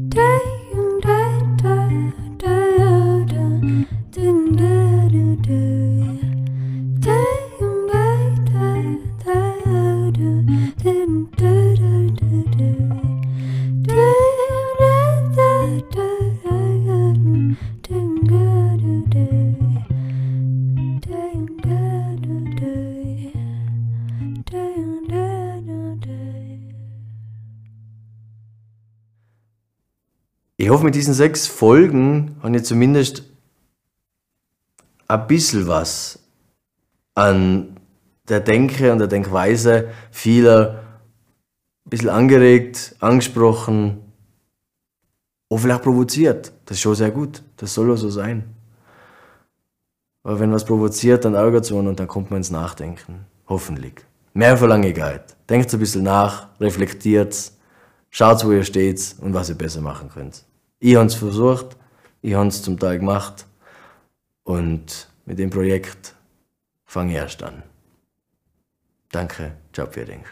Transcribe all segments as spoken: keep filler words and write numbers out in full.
Ich hoffe, mit diesen sechs Folgen habe ich zumindest ein bisschen was an der Denke und der Denkweise vieler ein bisschen angeregt, angesprochen oder vielleicht provoziert. Das ist schon sehr gut. Das soll auch so sein. Aber wenn was provoziert, dann ärgert es einen und dann kommt man ins Nachdenken. Hoffentlich. Mehr verlange ich gar nicht. Denkt ein bisschen nach, reflektiert, schaut, wo ihr steht und was ihr besser machen könnt. Ich habe es versucht, ich habe es zum Teil gemacht und mit dem Projekt fange ich erst an. Danke, ciao, vielen Dank.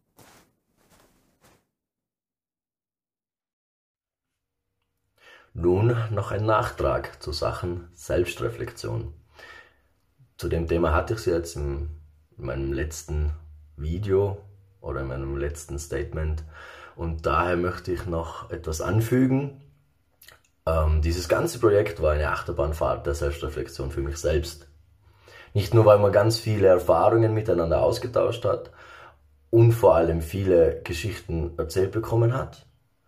Nun noch ein Nachtrag zu Sachen Selbstreflexion. Zu dem Thema hatte ich es jetzt in meinem letzten Video oder in meinem letzten Statement und daher möchte ich noch etwas anfügen. Ähm, dieses ganze Projekt war eine Achterbahnfahrt der Selbstreflexion für mich selbst. Nicht nur, weil man ganz viele Erfahrungen miteinander ausgetauscht hat und vor allem viele Geschichten erzählt bekommen hat.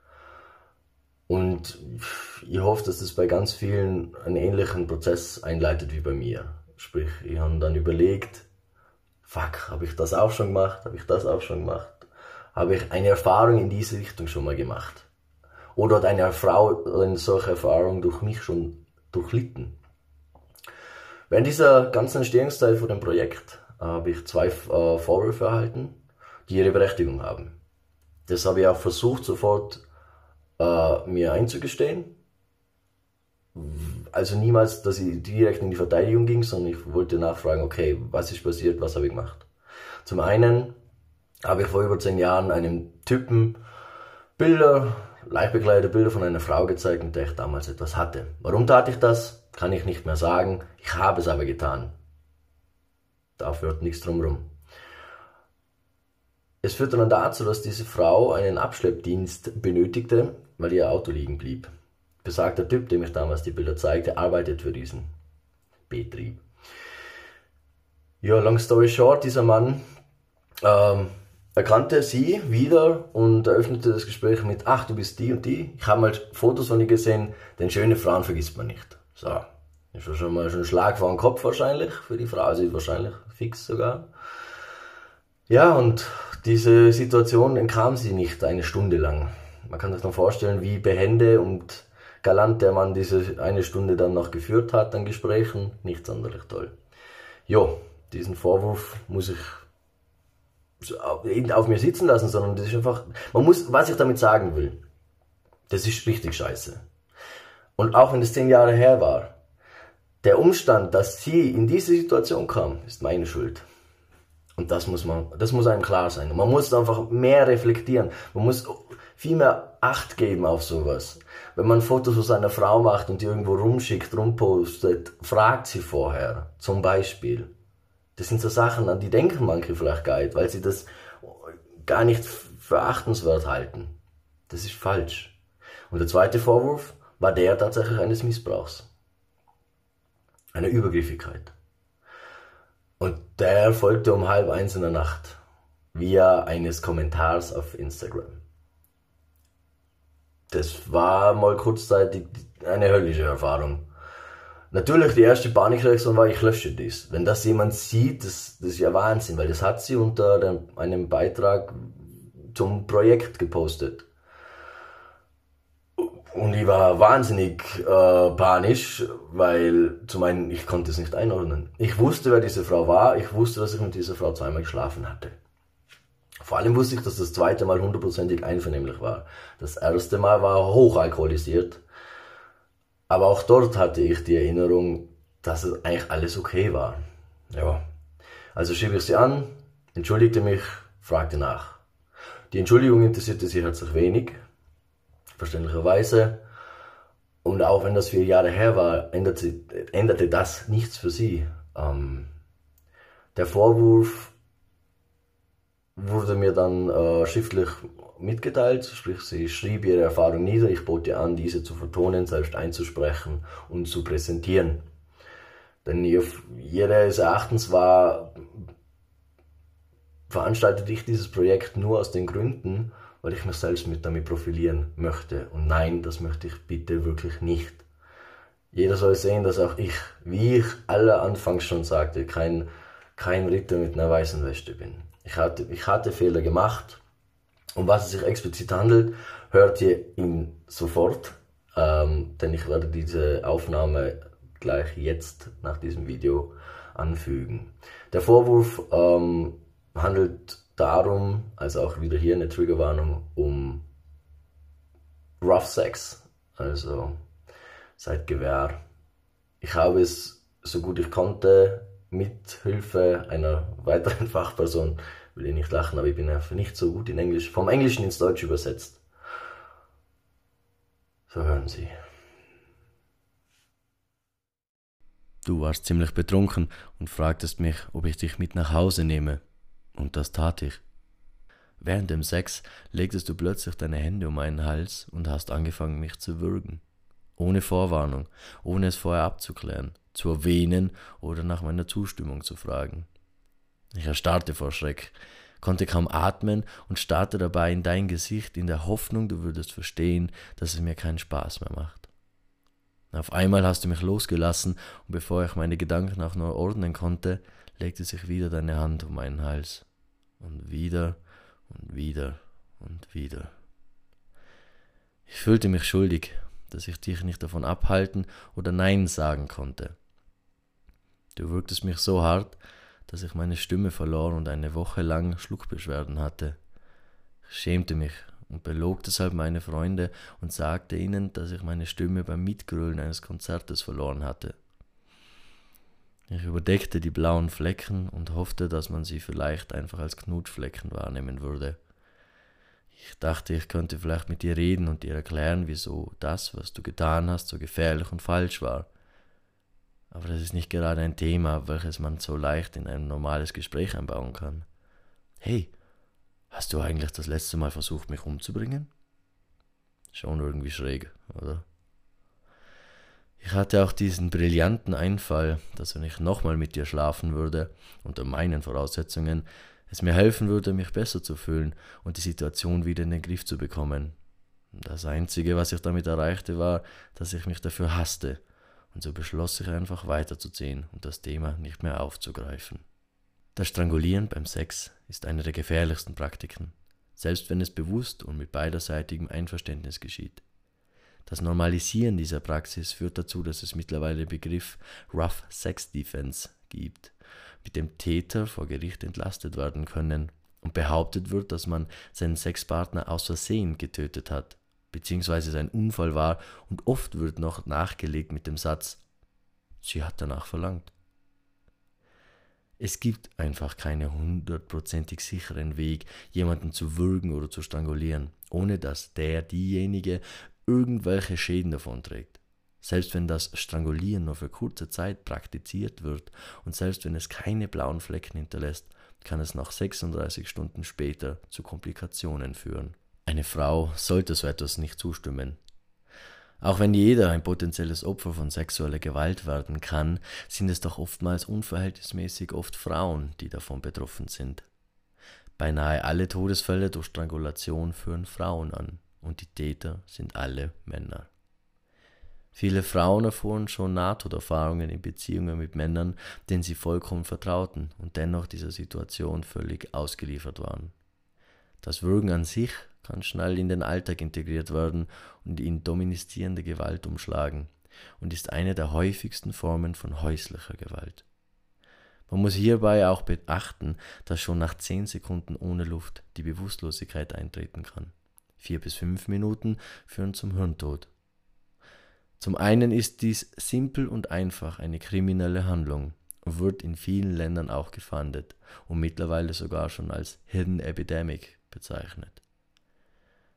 Und ich hoffe, dass das bei ganz vielen einen ähnlichen Prozess einleitet wie bei mir. Sprich, ich habe dann überlegt, fuck, habe ich das auch schon gemacht? Habe ich das auch schon gemacht? Habe ich eine Erfahrung in diese Richtung schon mal gemacht? Oder hat eine Frau eine solche Erfahrung durch mich schon durchlitten? Während dieser ganzen Entstehungszeit von dem Projekt äh, habe ich zwei äh, Vorwürfe erhalten, die ihre Berechtigung haben. Das habe ich auch versucht, sofort äh, mir einzugestehen. Also niemals, dass ich direkt in die Verteidigung ging, sondern ich wollte nachfragen, okay, was ist passiert, was habe ich gemacht? Zum einen habe ich vor über zehn Jahren einem Typen Bilder, leicht bekleidete Bilder von einer Frau gezeigt, mit der ich damals etwas hatte. Warum tat ich das? Kann ich nicht mehr sagen. Ich habe es aber getan. Da führt nichts drumherum. Es führte dann dazu, dass diese Frau einen Abschleppdienst benötigte, weil ihr Auto liegen blieb. Besagter Typ, dem ich damals die Bilder zeigte, arbeitet für diesen Betrieb. Ja, long story short, dieser Mann ähm, erkannte sie wieder und eröffnete das Gespräch mit, ach, du bist die und die. Ich habe mal Fotos von ihr gesehen, denn schöne Frauen vergisst man nicht. So, das war schon mal schon ein Schlag vor den Kopf wahrscheinlich, für die Frau, also wahrscheinlich fix sogar. Ja, und diese Situation entkam sie nicht eine Stunde lang. Man kann sich dann vorstellen, wie behende und galant der Mann diese eine Stunde dann noch geführt hat an Gesprächen. Nicht sonderlich toll. Jo, diesen Vorwurf muss ich auf mir sitzen lassen, sondern das ist einfach, man muss, was ich damit sagen will, das ist richtig scheiße. Und auch wenn das zehn Jahre her war, der Umstand, dass sie in diese Situation kam, ist meine Schuld. Und das muss man, das muss einem klar sein. Und man muss einfach mehr reflektieren. Man muss viel mehr Acht geben auf sowas. Wenn man Fotos von seiner Frau macht und die irgendwo rumschickt, rumpostet, fragt sie vorher, zum Beispiel. Das sind so Sachen, an die denken manche vielleicht gar nicht, weil sie das gar nicht für achtenswert halten. Das ist falsch. Und der zweite Vorwurf war der tatsächlich eines Missbrauchs. Einer Übergriffigkeit. Und der erfolgte um halb eins in der Nacht. Via eines Kommentars auf Instagram. Das war mal kurzzeitig eine höllische Erfahrung. Natürlich, die erste Panikreaktion war, ich lösche dies. Wenn das jemand sieht, das, das ist ja Wahnsinn, weil das hat sie unter dem, einem Beitrag zum Projekt gepostet. Und ich war wahnsinnig äh, panisch, weil zum einen, ich konnte es nicht einordnen. Ich wusste, wer diese Frau war, ich wusste, dass ich mit dieser Frau zweimal geschlafen hatte. Vor allem wusste ich, dass das zweite Mal hundertprozentig einvernehmlich war. Das erste Mal war hochalkoholisiert. Aber auch dort hatte ich die Erinnerung, dass es eigentlich alles okay war. Ja. Also schrieb ich sie an, entschuldigte mich, fragte nach. Die Entschuldigung interessierte sie herzlich wenig. verständlicherweise. Und auch wenn das vier Jahre her war, änderte, änderte das nichts für sie. Ähm, der Vorwurf wurde mir dann äh, schriftlich mitgeteilt, sprich sie schrieb ihre Erfahrung nieder, ich bot ihr an, diese zu vertonen, selbst einzusprechen und zu präsentieren. Denn ihr, ihres Erachtens war, veranstaltete ich dieses Projekt nur aus den Gründen, weil ich mich selbst mit damit profilieren möchte. Und nein, das möchte ich bitte wirklich nicht. Jeder soll sehen, dass auch ich, wie ich aller anfangs schon sagte, kein, kein Ritter mit einer weißen Weste bin. Ich hatte, ich hatte Fehler gemacht. Um was es sich explizit handelt, hört ihr ihn sofort, ähm, denn ich werde diese Aufnahme gleich jetzt nach diesem Video anfügen. Der Vorwurf ähm, handelt darum, also auch wieder hier eine Triggerwarnung, um Rough Sex, also seit Gewehr. Ich habe es so gut ich konnte mit Hilfe einer weiteren Fachperson, will ich nicht lachen, aber ich bin einfach nicht so gut in Englisch, vom Englischen ins Deutsche übersetzt. So hören Sie. Du warst ziemlich betrunken und fragtest mich, ob ich dich mit nach Hause nehme. Und das tat ich. Während dem Sex legtest du plötzlich deine Hände um meinen Hals und hast angefangen, mich zu würgen. Ohne Vorwarnung, ohne es vorher abzuklären, zu erwähnen oder nach meiner Zustimmung zu fragen. Ich erstarrte vor Schreck, konnte kaum atmen und starrte dabei in dein Gesicht in der Hoffnung, du würdest verstehen, dass es mir keinen Spaß mehr macht. Auf einmal hast du mich losgelassen und bevor ich meine Gedanken auch nur ordnen konnte, legte sich wieder deine Hand um meinen Hals. Und wieder und wieder und wieder. Ich fühlte mich schuldig, dass ich dich nicht davon abhalten oder Nein sagen konnte. Du würgtest mich so hart, dass ich meine Stimme verlor und eine Woche lang Schluckbeschwerden hatte. Ich schämte mich und belog deshalb meine Freunde und sagte ihnen, dass ich meine Stimme beim Mitgrölen eines Konzertes verloren hatte. Ich überdeckte die blauen Flecken und hoffte, dass man sie vielleicht einfach als Knutschflecken wahrnehmen würde. Ich dachte, ich könnte vielleicht mit dir reden und dir erklären, wieso das, was du getan hast, so gefährlich und falsch war. Aber das ist nicht gerade ein Thema, welches man so leicht in ein normales Gespräch einbauen kann. Hey, hast du eigentlich das letzte Mal versucht, mich umzubringen? Schon irgendwie schräg, oder? Ich hatte auch diesen brillanten Einfall, dass wenn ich nochmal mit dir schlafen würde, unter meinen Voraussetzungen, es mir helfen würde, mich besser zu fühlen und die Situation wieder in den Griff zu bekommen. Das Einzige, was ich damit erreichte, war, dass ich mich dafür hasste, und so beschloss ich einfach weiterzuziehen und das Thema nicht mehr aufzugreifen. Das Strangulieren beim Sex ist eine der gefährlichsten Praktiken, selbst wenn es bewusst und mit beiderseitigem Einverständnis geschieht. Das Normalisieren dieser Praxis führt dazu, dass es mittlerweile den Begriff Rough Sex Defense gibt, mit dem Täter vor Gericht entlastet werden können und behauptet wird, dass man seinen Sexpartner aus Versehen getötet hat, beziehungsweise es ein Unfall war und oft wird noch nachgelegt mit dem Satz, sie hat danach verlangt. Es gibt einfach keinen hundertprozentig sicheren Weg, jemanden zu würgen oder zu strangulieren, ohne dass der, diejenige irgendwelche Schäden davonträgt. Selbst wenn das Strangulieren nur für kurze Zeit praktiziert wird und selbst wenn es keine blauen Flecken hinterlässt, kann es nach sechsunddreißig Stunden später zu Komplikationen führen. Eine Frau sollte so etwas nicht zustimmen. Auch wenn jeder ein potenzielles Opfer von sexueller Gewalt werden kann, sind es doch oftmals unverhältnismäßig oft Frauen, die davon betroffen sind. Beinahe alle Todesfälle durch Strangulation führen Frauen an und die Täter sind alle Männer. Viele Frauen erfuhren schon Nahtoderfahrungen in Beziehungen mit Männern, denen sie vollkommen vertrauten und dennoch dieser Situation völlig ausgeliefert waren. Das Würgen an sich kann schnell in den Alltag integriert werden und in dominierende Gewalt umschlagen und ist eine der häufigsten Formen von häuslicher Gewalt. Man muss hierbei auch beachten, dass schon nach zehn Sekunden ohne Luft die Bewusstlosigkeit eintreten kann. Vier bis fünf Minuten führen zum Hirntod. Zum einen ist dies simpel und einfach eine kriminelle Handlung und wird in vielen Ländern auch gefahndet und mittlerweile sogar schon als Hidden Epidemic bezeichnet.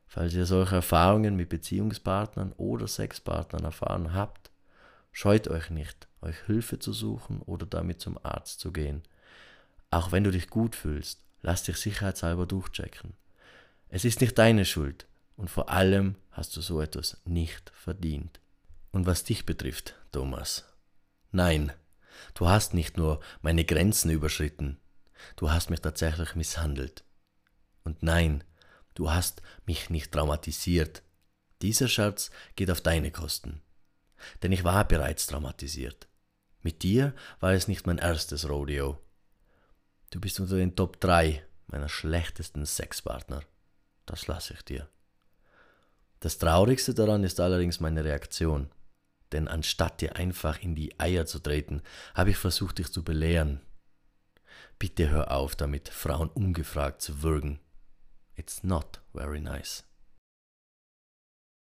Falls ihr solche Erfahrungen mit Beziehungspartnern oder Sexpartnern erfahren habt, scheut euch nicht, euch Hilfe zu suchen oder damit zum Arzt zu gehen. Auch wenn du dich gut fühlst, lass dich sicherheitshalber durchchecken. Es ist nicht deine Schuld und vor allem hast du so etwas nicht verdient. Und was dich betrifft, Thomas, nein, du hast nicht nur meine Grenzen überschritten, du hast mich tatsächlich misshandelt. Und nein, du hast mich nicht traumatisiert. Dieser Scherz geht auf deine Kosten. Denn ich war bereits traumatisiert. Mit dir war es nicht mein erstes Rodeo. Du bist unter den Top drei meiner schlechtesten Sexpartner. Das lasse ich dir. Das Traurigste daran ist allerdings meine Reaktion. Denn anstatt dir einfach in die Eier zu treten, habe ich versucht, dich zu belehren. Bitte hör auf damit, Frauen ungefragt zu würgen. It's not very nice.